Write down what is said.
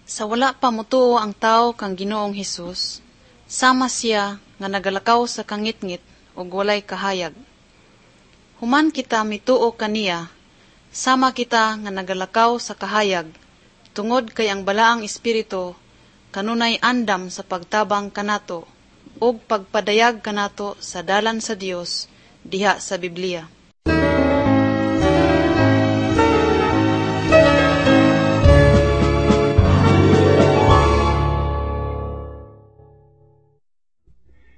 Sa wala pa mutuo ang tao kang Ginoong Hesus, sama siya nga nagalakaw sa kangitngit ug walay kahayag. Human kita mituo kaniya, sama kita nga nagalakaw sa kahayag, tungod kay ang balaang espiritu kanunay andam sa pagtabang kanato ug pagpadayag kanato sa dalan sa Dios diha sa Biblia.